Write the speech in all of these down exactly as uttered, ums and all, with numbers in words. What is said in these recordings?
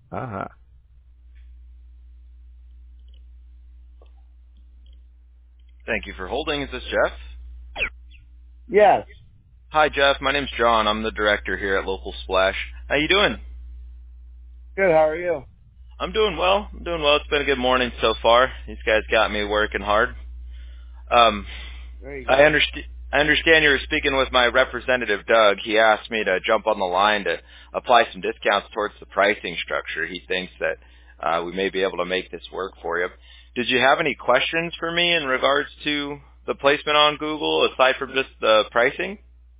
Uh-huh. Thank you for holding. Is this Jeff? Yes. Hi, Jeff. My name's John. I'm the director here at Local Splash. How you doing? Good, how are you? I'm doing well. I'm doing well. It's been a good morning so far. These guys got me working hard. Um, There you I go. understand. I understand you were speaking with my representative, Doug. He asked me to jump on the line to apply some discounts towards the pricing structure. He thinks that uh, we may be able to make this work for you. Did you have any questions for me in regards to the placement on Google, aside from just the pricing?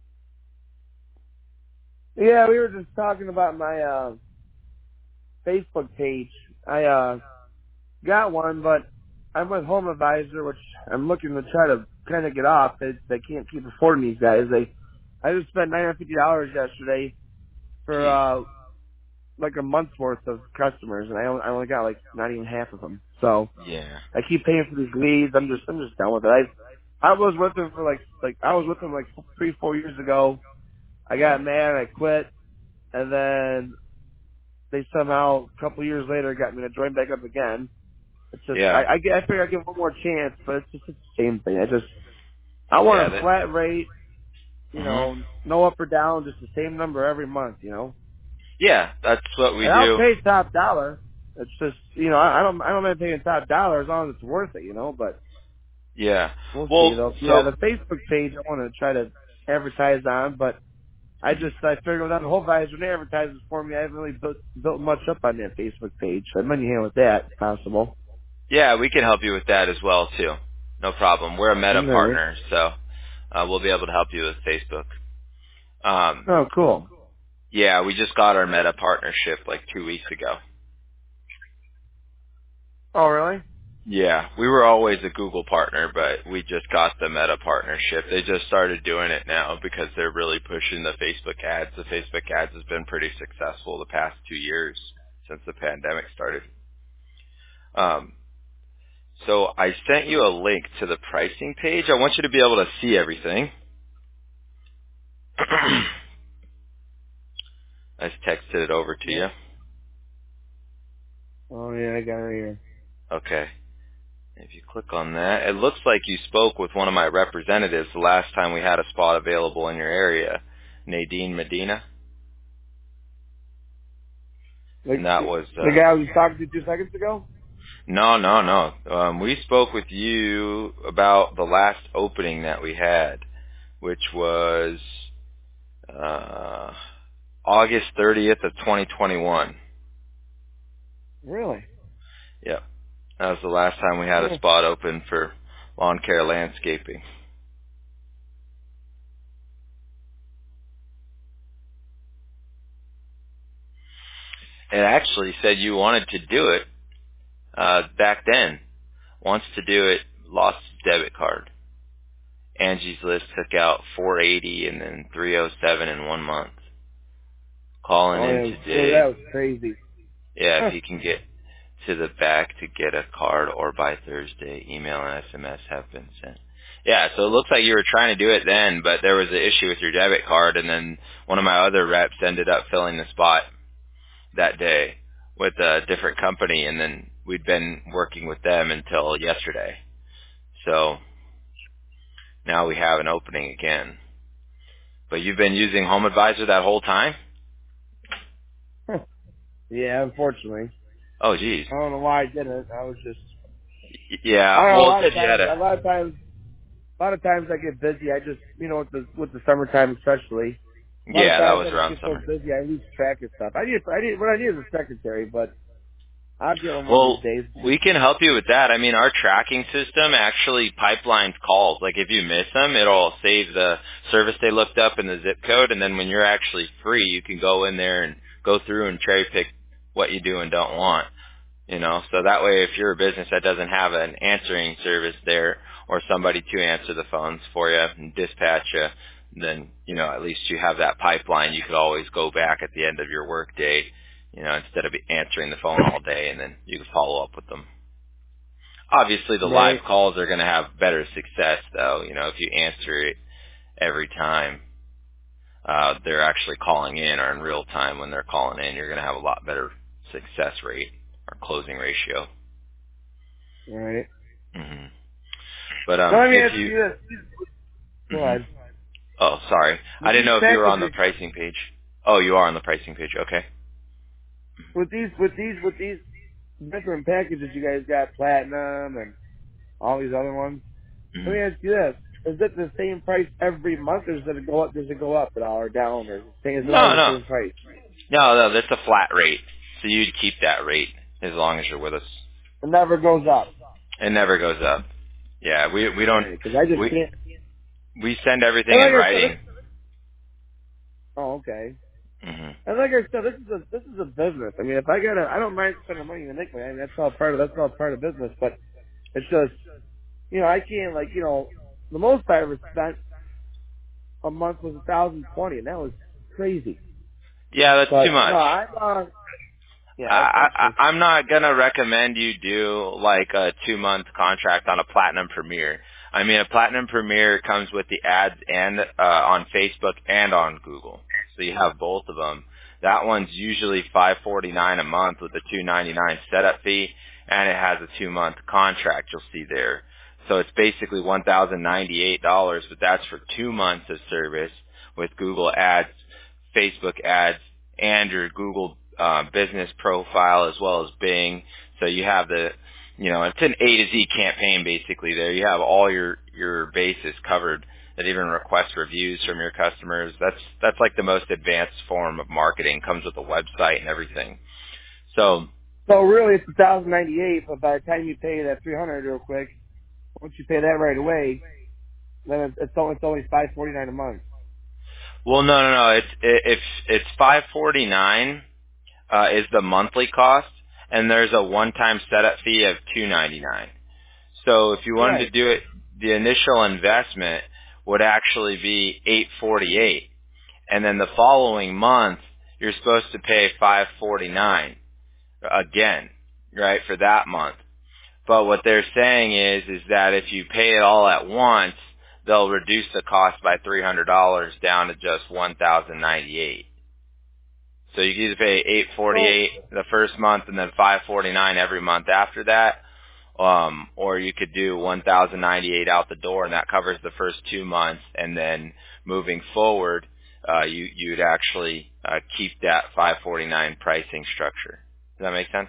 Yeah, we were just talking about my uh Facebook page. I uh got one, but I'm with Home Advisor, which I'm looking to try to kind of get off. They they can't keep affording these guys. They I just spent nine hundred fifty dollars yesterday for Jeez. uh like a month's worth of customers, and I only, I only got like not even half of them. So Yeah. I keep paying for these leads. I'm just I'm just done with it. I I was with them for like like I was with them like three four years ago. I got Mhm. mad. I quit, and then they somehow a couple years later got me to join back up again. It's just Yeah. I I, get- I figure I give one more chance, but it's just it's the same thing. I just I Yeah. want a That. flat rate, you Mhm. know, no up or down, just the same number every month, you know. Yeah. That's what we And I'll do. pay top dollar. It's just you know I, I don't I don't mind paying top dollar as long as it's worth it, you know. But Yeah. we'll see Well. though. Yeah, So. the Facebook page I want to try to advertise on, but I just I figured without the whole advisor and advertises for me, I haven't really built built much up on that Facebook page. So I'd lend you a hand with that, if possible. Yeah, we can help you with that as well too. No problem. We're a Meta All right. partner, so uh, we'll be able to help you with Facebook. Um, Oh, cool. yeah, we just got our Meta partnership like two weeks ago. Oh, really? Yeah, we were always a Google partner, but we just got the Meta partnership. They just started doing it now because they're really pushing the Facebook ads. The Facebook ads has been pretty successful the past two years since the pandemic started. Um, so I sent you a link to the pricing page. I want you to be able to see everything. I just texted it over to Yeah. you. Oh, yeah, I got it here. Okay. If you click on that, it looks like you spoke with one of my representatives the last time we had a spot available in your area, Nadine Medina, and Like that the, was the uh guy I was talking to two seconds ago. no, no, no. Um, we spoke with you about the last opening that we had, which was uh, August thirtieth of twenty twenty-one. Really? Yep, that was the last time we had a Huh. spot open for lawn care landscaping. It actually said you wanted to do it uh, back then. Wants to do it, lost his debit card. Angie's List took out four eighty and then three oh seven in one month. Calling Oh, in yeah, well, today. that was crazy. Yeah, if Huh. he can get to the back to get a card or by Thursday, email and S M S have been sent. Yeah, so it looks like you were trying to do it then, but there was an issue with your debit card, and then one of my other reps ended up filling the spot that day with a different company, and then we'd been working with them until yesterday. So now we have an opening again. But you've been using Home Advisor that whole time? Huh. Yeah, unfortunately. Oh, geez. I don't know why I did it. I was just, Y- I Yeah. don't know, a Well, it lot of said you had times, a. a lot of times, a lot of times I get busy. I just, you know, with the, with the summertime especially, a lot of Yeah, that times was I just around get so summer. busy I lose track of stuff. I need, I need, what I need is a secretary, but I'll get one one of these Well, days. It's just, we can help you with that. I mean, our tracking system actually pipelines calls. Like if you miss them, it'll save the service they looked up in the zip code, and then when you're actually free, you can go in there and go through and cherry pick what you do and don't want. You know, so that way if you're a business that doesn't have an answering service there or somebody to answer the phones for you and dispatch you, then, you know, at least you have that pipeline. You could always go back at the end of your work day, you know, instead of answering the phone all day, and then you can follow up with them. Obviously the live right. calls are going to have better success though, you know, if you answer it every time. Uh, they're actually calling in or in real time when they're calling in, you're going to have a lot better success rate or closing ratio. All right. hmm But um, No, I mean, if it's, you, yes. Go hmm ahead. oh, sorry, I With didn't these know if you were on the packages, pricing page. Oh, you are on the pricing page. Okay. with these, with these, with these different packages, you guys got platinum and all these other ones. Let hmm me ask you this: is it the same price every month, or does it go up? Does it go up at all or down, or is it, is it No, always the no, same price? no, no. That's a flat rate, so you'd keep that rate as long as you're with us. It never goes up. It never goes up. Yeah, we we All don't right, because I just we can't. we send everything And in like I said, writing. this, oh, okay. hmm And like I said, this is a this is a business. I mean, if I gotta, I don't mind spending money to make money. I mean, that's all part of that's all part of business. But it's just, you know, I can't like, you know, the most I ever spent a month was a thousand twenty, and that was crazy. Yeah, that's too But no, much. I'm uh, yeah, that's I, I, extra. I'm not gonna recommend you do like a two month contract on a Platinum Premier. I mean, a Platinum Premier comes with the ads and uh, on Facebook and on Google, so you have both of them. That one's usually five forty nine a month with a two ninety nine setup fee, and it has a two month contract. You'll see there. So it's basically one thousand ninety eight dollars, but that's for two months of service with Google Ads, Facebook Ads, and your Google uh, business profile as well as Bing. So you have the, you know, it's an A to Z campaign basically there. You have all your, your bases covered. That even requests reviews from your customers. That's, that's like the most advanced form of marketing. Comes with a website and everything. So, So really, it's a thousand ninety eight. But by the time you pay that three hundred real quick, once you pay that right away, then it's it's only it's only five forty nine a month. well, no, no, no. It's, it, it's, it's five forty-nine, uh, is the monthly cost. And there's a one-time setup fee of two ninety-nine. So if you wanted to Right. do it, the initial investment would actually be eight forty-eight, and then the following month you're supposed to pay five forty-nine again, right, for that month. But what they're saying is is that if you pay it all at once, they'll reduce the cost by three hundred dollars down to just one thousand ninety-eight. So you can either pay eight So forty-eight the first month and then five forty-nine every month after that, um, or you could do one thousand ninety-eight out the door, and that covers the first two months. And then moving forward, uh, you you'd actually uh, keep that five forty-nine pricing structure. Does that make sense?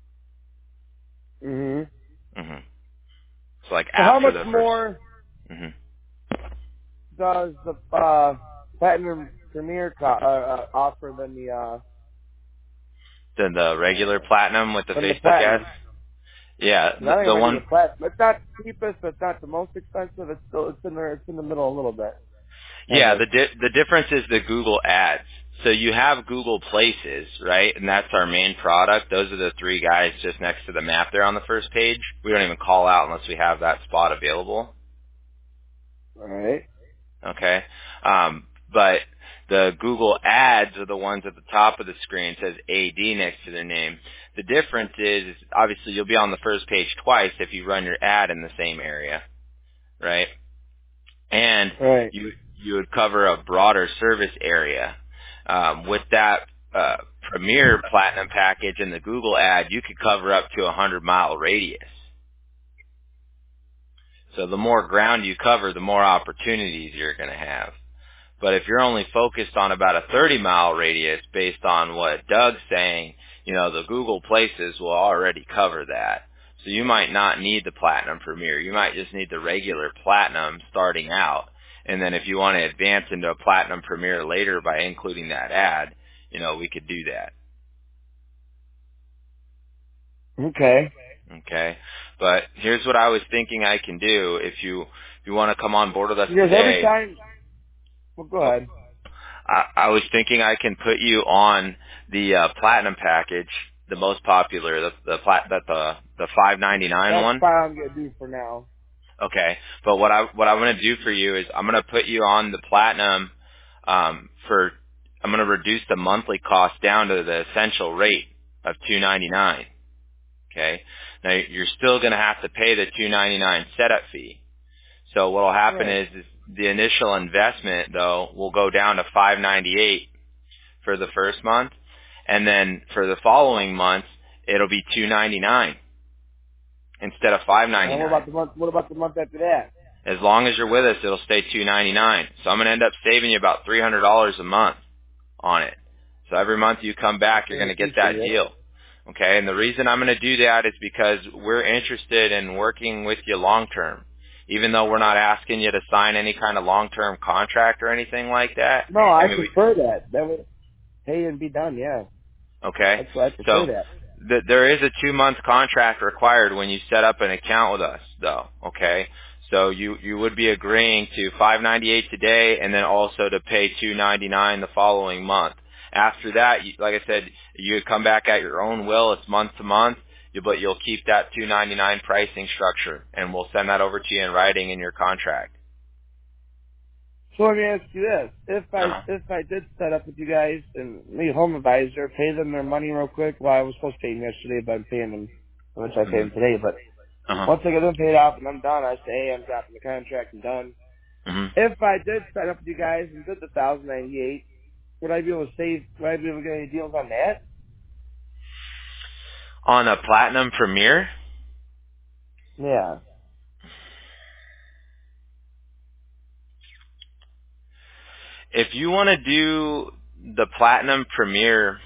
hmm hmm So like so how after much the first. more hmm does the uh, Platinum Premier co- uh, uh, offer than the uh, Then the regular platinum with the than the Facebook ads. Platinum? Yeah, 'Cause the, I think I the might do one. the Platinum. It's not the cheapest, but it's not the most expensive. It's still it's in there. It's in the middle a little bit, kind Yeah, of. the di- the difference is the Google Ads. So you have Google Places, right? And that's our main product. Those are the three guys just next to the map there on the first page. We don't even call out unless we have that spot available. All right. Okay. Um, but the Google Ads are the ones at the top of the screen. It says A D next to their name. The difference is, is obviously you'll be on the first page twice if you run your ad in the same area, right? And All right. you you would cover a broader service area. Um, with that uh, Premier Platinum package and the Google ad, you could cover up to a hundred mile radius. So the more ground you cover, the more opportunities you're going to have. But if you're only focused on about a thirty mile radius based on what Doug's saying, you know, the Google Places will already cover that. So you might not need the Platinum Premier. You might just need the regular Platinum starting out. And then if you want to advance into a Platinum Premier later by including that ad, you know, we could do that. Okay. Okay. But here's what I was thinking I can do if you if you want to come on board with us Because every today. time, well, go Oh, ahead. I, I was thinking I can put you on the uh, platinum package, the most popular, the the plat that the the five ninety-nine That's one. fine. I'm gonna do for now. Okay, but what I what I'm going to do for you is I'm going to put you on the platinum um, for I'm going to reduce the monthly cost down to the essential rate of two ninety-nine. Okay, now you're still going to have to pay the two ninety-nine setup fee. So what will happen Right. is, is the initial investment though will go down to five ninety-eight for the first month, and then for the following month, it'll be two ninety-nine instead of five And what ninety-nine. about the month? What about the month after that? As long as you're with us, it'll stay two ninety-nine. So I'm going to end up saving you about three hundred dollars a month on it. So every month you come back, you're going to get that deal. Okay, and the reason I'm going to do that is because we're interested in working with you long term. Even though we're not asking you to sign any kind of long-term contract or anything like that. No, I, I mean, prefer we, that. That would pay and be done. Yeah. Okay. That's why I prefer So that. th- there is a two-month contract required when you set up an account with us, though. Okay. So you you would be agreeing to five ninety-eight today, and then also to pay two ninety-nine the following month. After that, you, like I said, you come back at your own will. It's month to month, you, but you'll keep that two ninety-nine pricing structure, and we'll send that over to you in writing in your contract. So let me ask you this: if I Uh-huh. if I did set up with you guys and me home advisor, pay them their money real quick. Well, I was supposed to pay them yesterday, but I'm paying them, which I pay them Mm-hmm. today. But Uh-huh. once I get them paid off and I'm done, I say, hey, I'm dropping the contract and done. Mm-hmm. If I did set up with you guys and did the thousand ninety eight, would I be able to save? Would I be able to get any deals on that? On a Platinum Premier, Yeah. if you want to do the Platinum Premier,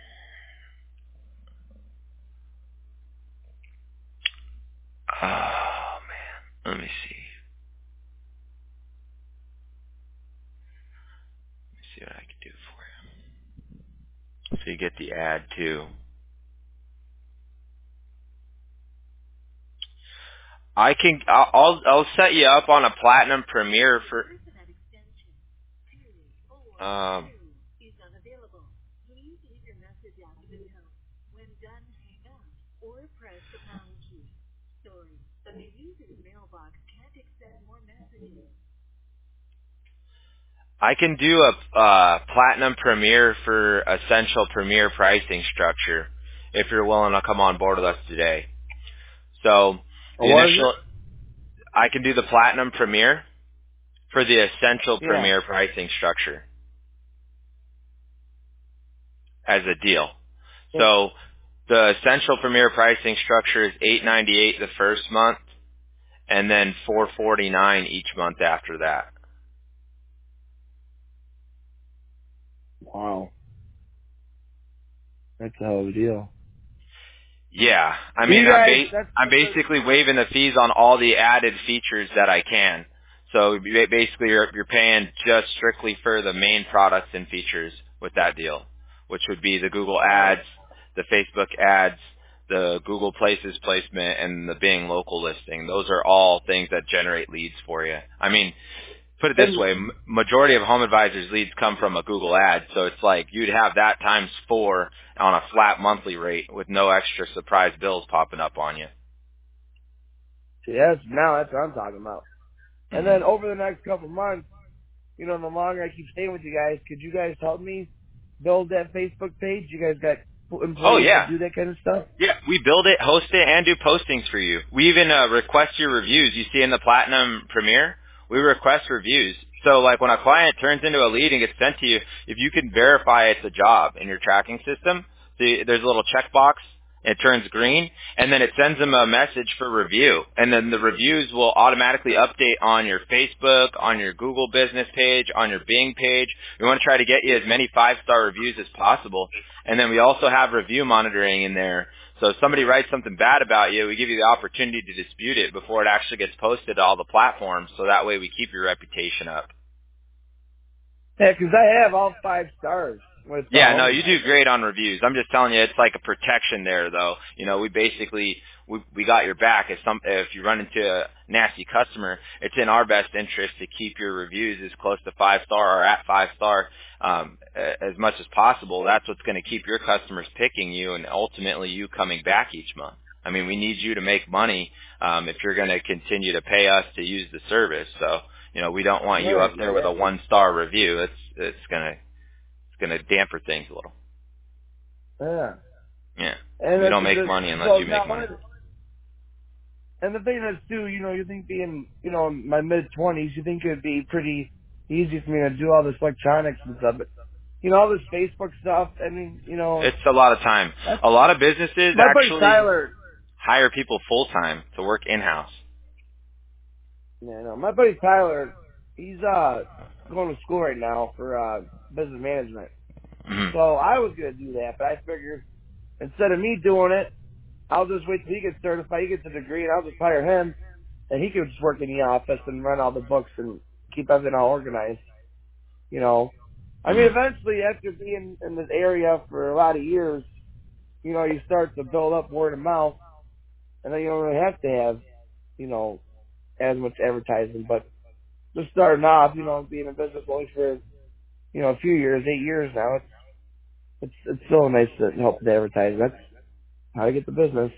oh man, let me see. Let me see what I can do for you. So you get the ad too. I can. I'll. I'll I'll set you up on a Platinum Premier for. Um. I can do a uh, Platinum Premier for Essential Premier pricing structure if you're willing to come on board with us today. So Or the what is initial, it? I can do the Platinum Premier for the Essential Yeah. Premier pricing structure as a deal. So, So the Essential Premier pricing structure is eight ninety-eight the first month, and then four forty-nine each month after that. wow, that's a hell of a deal. Yeah, I So mean, you I'm guys, ba- that's I'm that's a, basically waiving the fees on all the added features that I can. So ba- basically, you're you're paying just strictly for the main products and features with that deal, which would be the Google wow. Ads, the Facebook Ads, the Google Places placement, and the Bing local listing. Those are all things that generate leads for you. I mean, put it this And way, m- majority of Home Advisors leads come from a Google ad, so it's like you'd have that times four on a flat monthly rate with no extra surprise bills popping up on you. see, that's now that's what I'm talking about. And hmm then over the next couple months, you know, the longer I keep staying with you guys, could you guys help me build that Facebook page? You guys got Oh employees that yeah, do that kind of stuff? yeah. We build it, host it, and do postings for you. We even uh, request your reviews. You see in the Platinum Premier, we request reviews. So like when a client turns into a lead and gets sent to you, if you can verify it's a job in your tracking system, see, there's a little checkbox. It turns green, and then it sends them a message for review. And then the reviews will automatically update on your Facebook, on your Google business page, on your Bing page. We want to try to get you as many five-star reviews as possible. And then we also have review monitoring in there. So if somebody writes something bad about you, we give you the opportunity to dispute it before it actually gets posted to all the platforms, so that way we keep your reputation up. Yeah, 'cause I have all five stars with uh, Yeah, Home no, you do Advisor. great on reviews. I'm just telling you, it's like a protection there, though. You know, we basically we we got your back. If some if you run into a nasty customer, it's in our best interest to keep your reviews as close to five star or at five star um, a- as much as possible. That's what's going to keep your customers picking you, and ultimately you coming back each month. I mean, we need you to make money um, if you're going to continue to pay us to use the service. So, you know, we don't want you Right, up there with a exactly. one star review. It's it's going to it's going to damper things a little. Yeah. Yeah. And We that's don't make the money unless so you now make money. what? And the thing is too, you know, you think being, you know, in my mid twenties, you think it'd be pretty easy for me to do all this electronics and stuff. But you know, all this Facebook stuff. I mean, you know, It's a lot of time. A lot of businesses my buddy actually Tyler. hire people full time to work in house. Yeah, no, my buddy Tyler. He's uh going to school right now for uh business management. Mm-hmm. So I was gonna do that, but I figured instead of me doing it, I'll just wait till he gets certified. He gets a degree, and I'll just hire him, and he can just work in the office and run all the books and keep everything all organized. You know, I mean, Mm-hmm. eventually after being in this area for a lot of years, you know, you start to build up word of mouth, and then you don't really have to have, you know, as much advertising. But just starting off, you know, being in business only for, you know, a few years, eight years now, it's it's it's still nice to help with advertising. That's how to get the business.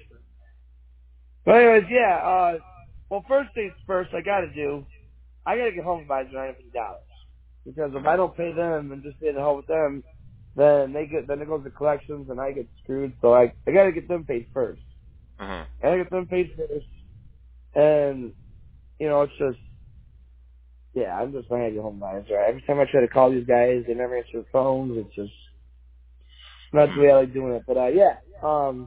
But anyways, yeah. Uh, well, first things first, I got to do. I got to get home advisor nine hundred fifty dollars because if I don't pay them and just stay in the hell with them, then they get then it goes to collections and I get screwed. So I I got to get them paid first. Uh-huh. I got to get them paid first, and you know it's just yeah, I'm just trying to get home advisor. Every time I try to call these guys, they never answer their phones. It's just not the way I like doing it. But uh, yeah, um.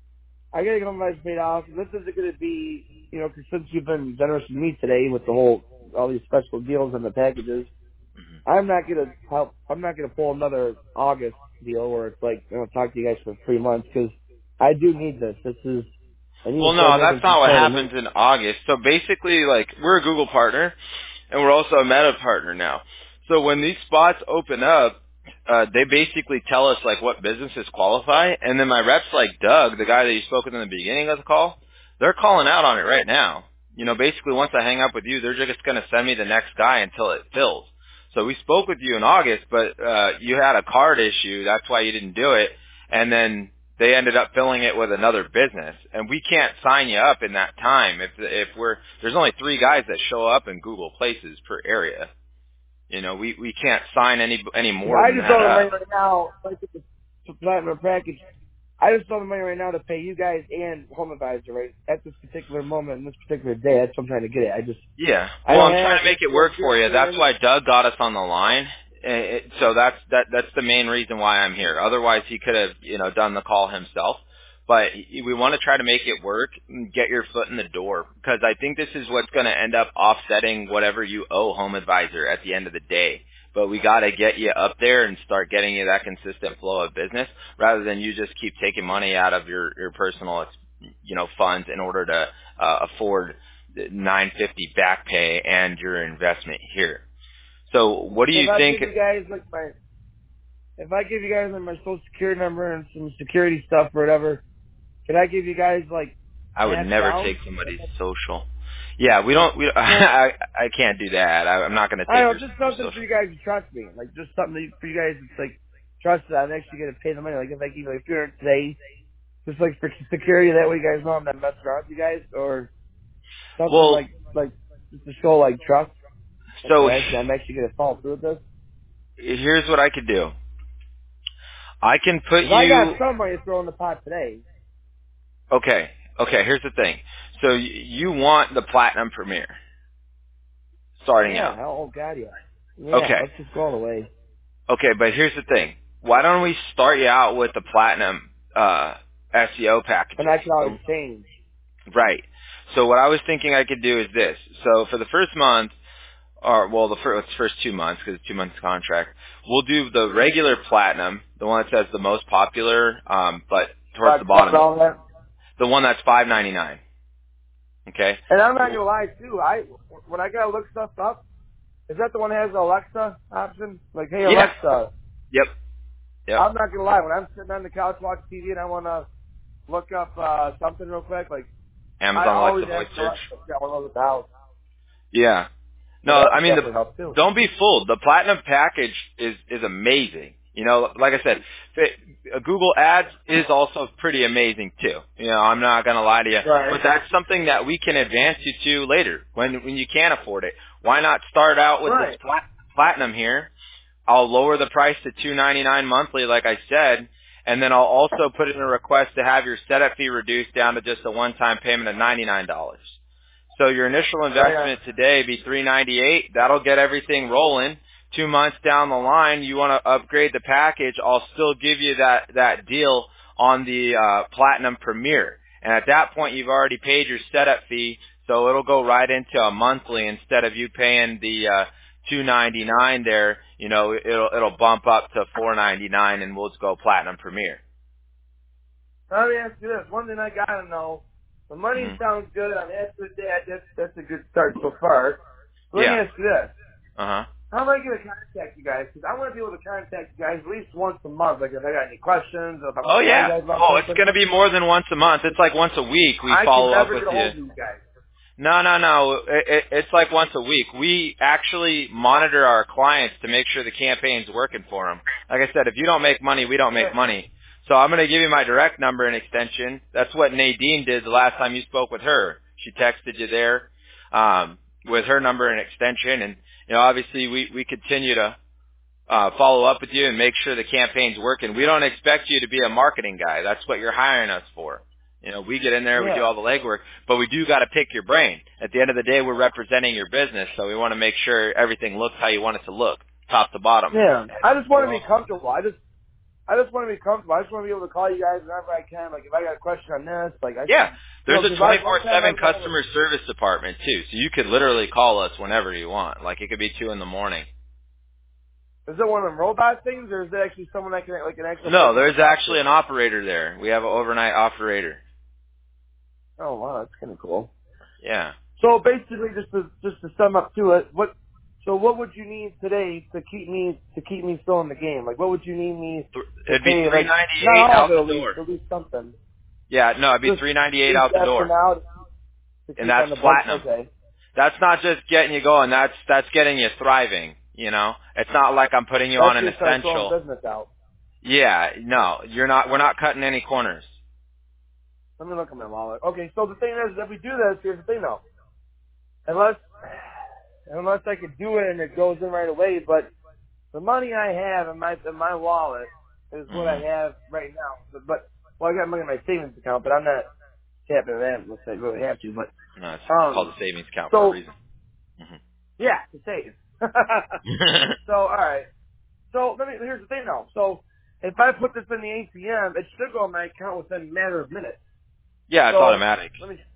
I gotta get all my paid off. This isn't gonna be, you know, 'cause since you've been generous with me today with the whole, all these special deals and the packages, I'm not gonna help, I'm not gonna pull another August deal where it's like, I'm gonna talk to you guys for three months because I do need this. This is, I need Well, to start no, making that's some not what kind of happens money. in August. So basically, like, we're a Google partner, and we're also a Meta partner now. So when these spots open up, uh, they basically tell us, like, what businesses qualify, and then my reps, like Doug, the guy that you spoke with in the beginning of the call, they're calling out on it right now. You know, basically, once I hang up with you, they're just going to send me the next guy until it fills. So we spoke with you in August, but uh, you had a card issue. That's why you didn't do it. And then they ended up filling it with another business, and we can't sign you up in that time. If if we're there's only three guys that show up in Google Places per area, you know, we we can't sign any any more I than just that owe the money up. right now, like with the platinum package. I just owe the money right now to pay you guys and home advisor right at this particular moment, in this particular day. That's what I'm trying to get at. I just, Yeah. I Well, don't I'm trying have to make it the work for you. That's objection. why Doug got us on the line. Eh, it- So that's that that's the main reason why I'm here. Otherwise, he could have you know done the call himself. But we want to try to make it work and get your foot in the door because I think this is what's going to end up offsetting whatever you owe Home Advisor at the end of the day. But we got to get you up there and start getting you that consistent flow of business rather than you just keep taking money out of your your personal you know funds in order to uh, afford nine fifty back pay and your investment here. So what do So you if I think? give you guys like my, if I give you guys like my social security number and some security stuff or whatever, can I give you guys like I would half never down? take somebody's social. Yeah, we don't. We Well, I I can't do that. I, I'm not going to I take don't your know, just your something for social. you guys to trust me. Like just something that you, for you guys it's like trust that I'm actually gonna pay the money. Like if I give you like if you're in today, just like for security, that way you guys know I'm not messing around with you guys or something Well, like like just to show like trust. Like so that actually I'm actually gonna follow through with this. here's what I could do. I can put Because I got you. some money to throw in the pot today. Okay. Okay. Here's the thing. So y- you want the Platinum Premier starting Yeah, out. oh god yeah. Yeah, Okay. let's just go all the way. Okay, but here's the thing. Why don't we start you out with the platinum uh, S E O And packages? I can always So, change. right. So what I was thinking I could do is this. So for the first month, or well, the first, first two months, because it's two months contract, we'll do the regular platinum, the one that says the most popular, um, but towards But the but bottom, all that. the one that's five ninety-nine. Okay. And I'm not gonna lie too. I when I gotta look stuff up, is that the one that has the Alexa option? Like, hey Yeah. Alexa. Yep. Yep. I'm not gonna lie. When I'm sitting on the couch watching T V and I wanna look up uh something real quick, like I Amazon always Alexa voice ask search. Alexa. if I got one of those at the house. Yeah. So No, that I would mean, the, definitely help too. don't be fooled. The platinum package is is amazing. You know, like I said, fa- Google Ads is also pretty amazing too. You know, I'm not gonna lie to you, Right. but that's something that we can advance you to later when when you can afford it. Why not start out with this Right. plat- platinum here? I'll lower the price to two ninety-nine monthly, like I said, and then I'll also put in a request to have your setup fee reduced down to just a one-time payment of ninety-nine dollars. So your initial Right. investment today be three ninety-eight. That'll get everything rolling. two months down the line you want to upgrade the package, I'll still give you that, that deal on the uh, Platinum Premier. And at that point, you've already paid your setup fee, so it'll go right into a monthly instead of you paying the uh, two ninety-nine there. You know, it'll it'll bump up to four ninety-nine, and we'll just go Platinum Premier. Let me ask you this. One thing I gotta know. The money Mm-hmm. sounds good. I'm after that. That's that's a good start so far. Let Yeah. me ask you this. Uh huh. How am I going to contact you guys? Because I want to be able to contact you guys at least once a month. Like if I got any questions, or if I'm Oh calling you yeah. guys about Oh, it's something. going to be more than once a month. It's like once a week we I follow can up never with get a you. hold of you guys. No, no, no. It, it, it's like once a week. We actually monitor our clients to make sure the campaign's working for them. Like I said, if you don't make money, we don't make money. So I'm going to give you my direct number and extension. That's what Nadine did the last time you spoke with her. She texted you there um, with her number and extension. And, you know, obviously we, we continue to uh, follow up with you and make sure the campaign's working. We don't expect you to be a marketing guy. That's what you're hiring us for. You know, we get in there, we do Yeah. all the legwork, but we do got to pick your brain. At the end of the day, we're representing your business, so we want to make sure everything looks how you want it to look, top to bottom. Yeah. I just want to Well, be comfortable. I just I just want to be comfortable. I just want to be able to call you guys whenever I can. Like if I got a question on this, like I yeah, there's you know, a 'cause I- one twenty-four time I seven was on with- customer service department, too, so you could literally call us whenever you want. Like, it could be two in the morning. Is it one of them robot things, or is it actually someone that can like an actual? No, person that there's can talk actually to? an operator there. We have an overnight operator. Oh wow, that's kind of cool. Yeah. So basically, just to just to sum up to it, what so what would you need today to keep me to keep me still in the game? Like, what would you need me to It'd be pay? three Like, ninety-eight not all of out it, the at least, door. at least something. Yeah, no, it'd be Just three at ninety-eight least out the that for door. now to And keep that's on the books. platinum. Okay. That's not just getting you going. That's that's getting you thriving. You know, it's not like I'm putting you That's on an just start throwing essential. business out. Yeah, no, you're not. We're not cutting any corners. Let me look at my wallet. Okay, so the thing is, if we do this, here's the thing though. Unless unless I could do it and it goes in right away, but the money I have in my in my wallet is what I Mm-hmm. have right now. But, but well, I got money in my savings account, but I'm not tapping that unless I really have to. But No, it's called um, a savings account for a so reason. Mm-hmm. yeah, to save. So all right. So let me. Here's the thing though. So if I put this in the A T M, it should go in my account within a matter of minutes. Yeah, it's So automatic. let me.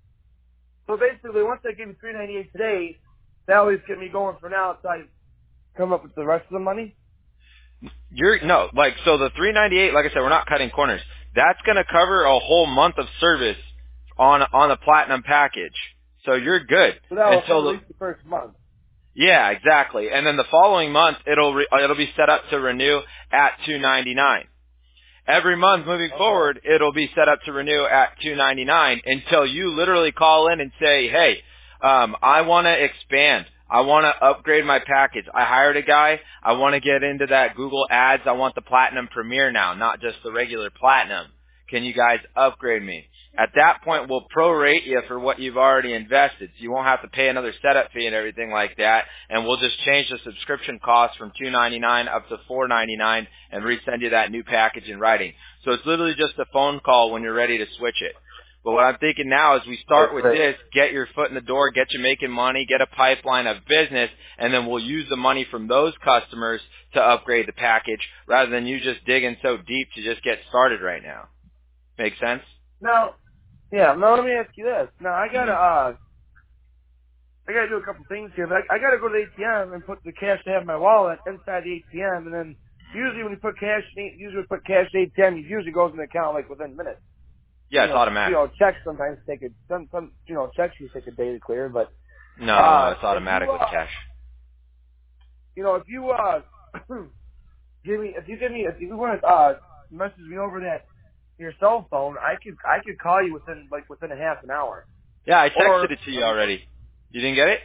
So basically, once I give you three ninety eight today, that always get me going for now until I come up with the rest of the money. You're no like so the three ninety-eight. Like I said, we're not cutting corners. That's going to cover a whole month of service on on a platinum package. So you're good So that will until cover the at least the first month. yeah, exactly. And then the following month, it'll re, it'll be set up to renew at two ninety-nine. Every month moving Okay. forward, it'll be set up to renew at two ninety-nine until you literally call in and say, "Hey, um, I want to expand. I want to upgrade my package. I hired a guy. I want to get into that Google Ads. I want the Platinum Premier now, not just the regular Platinum. Can you guys upgrade me?" At that point, we'll prorate you for what you've already invested. So you won't have to pay another setup fee and everything like that. And we'll just change the subscription cost from two ninety-nine up to four ninety-nine and resend you that new package in writing. So it's literally just a phone call when you're ready to switch it. But what I'm thinking now is we start with this, get your foot in the door, get you making money, get a pipeline of business, and then we'll use the money from those customers to upgrade the package rather than you just digging so deep to just get started right now. Make sense? Now, yeah. Now let me ask you this. Now I gotta Mhm. uh, I gotta do a couple things here. But I, I gotta go to the A T M and put the cash I have in my wallet inside the A T M, and then usually when you put cash, in the- usually put cash in the A T M, it usually goes in the account like within minutes. Yeah, You it's know, you automatic. know, checks sometimes take a some some you know checks you take a day to clear, but No, no, uh, it's if you automatic with uh, cash. you know, if you uh, give me if you give me if you want to uh message me over that your cell phone, I could I could call you within like within a half an hour. Yeah, I texted Or it to you um, already. You didn't get it?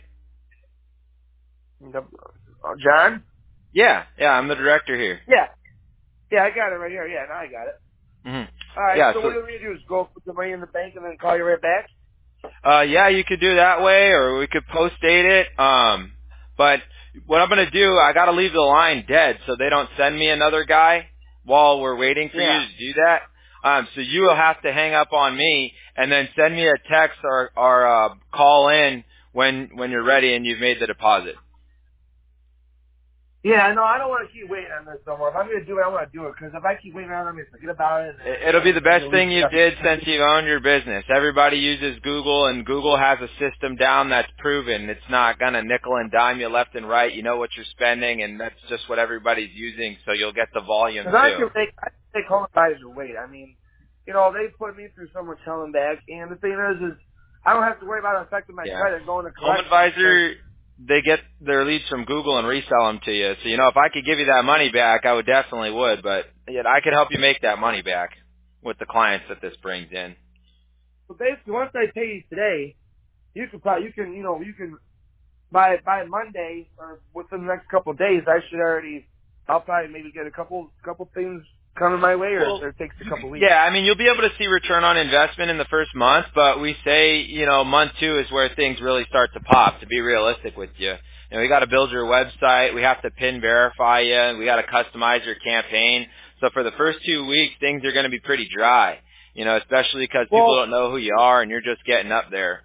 uh, John? Yeah, yeah, I'm the director here. Yeah, yeah, I got it right here. Yeah, now I got it. hmm All right, Yeah, so what so do you want me to do? Is go put the money in the bank and then call you right back? uh yeah, you could do that way or we could post date it. Um but what I'm going to do, I got to leave the line dead so they don't send me another guy while we're waiting for you Yeah. to do that. Um so you will have to hang up on me and then send me a text or or uh call in when when you're ready and you've made the deposit. Yeah, no, I don't want to keep waiting on this no more. If I'm going to do it, I want to do it. Because if I keep waiting on it, I'm going to forget about it. It- It'll be the best thing you did since you've owned your business. Everybody uses Google, and Google has a system down that's proven. It's not going to nickel and dime you left and right. You know what you're spending, and that's just what everybody's using, so you'll get the volume, Because I too. can make, I can make home advisor wait. I mean, you know, they put me through so much hell and back. And the thing is, is I don't have to worry about it affecting my Yeah. credit going to Home collection. Advisor, they get their leads from Google and resell them to you. So, you know, if I could give you that money back, I would definitely would. But yet I could help you make that money back with the clients that this brings in. So basically, once I pay you today, you can probably, you can, you know, you can, by, by Monday or within the next couple of days, I should already, I'll probably maybe get a couple, couple things coming my way, or Well, it takes a couple weeks. yeah, I mean, you'll be able to see return on investment in the first month, but we say, you know, month two is where things really start to pop, to be realistic with you. You know, we got to build your website, we have to pin verify you, and we got to customize your campaign. So for the first two weeks, things are going to be pretty dry, you know, especially because people Well, don't know who you are and you're just getting up there.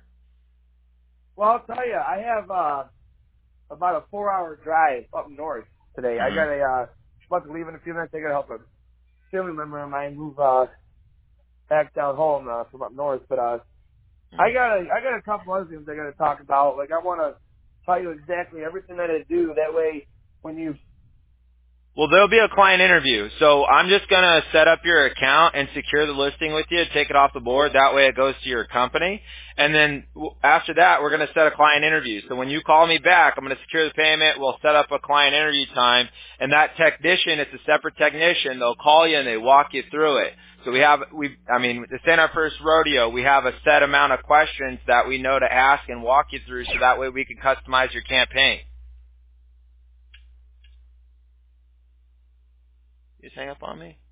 well, I'll tell you, I have, uh, about a four hour drive up north today. I hmm got a, uh, about to leave in a few minutes. I got to help a family member of mine move, uh, back down home, uh, from up north, but, uh, I got a, I got a couple other things I got to talk about. Like, I want to tell you exactly everything that I do. That way, when you, Well, there'll be a client interview. So I'm just going to set up your account and secure the listing with you, take it off the board. That way it goes to your company. And then w- after that, we're going to set a client interview. So when you call me back, I'm going to secure the payment. We'll set up a client interview time. And that technician, it's a separate technician. They'll call you and they walk you through it. So we have, we, I mean, this ain't our first rodeo. We have a set amount of questions that we know to ask and walk you through so that way we can customize your campaign. You just hang up on me?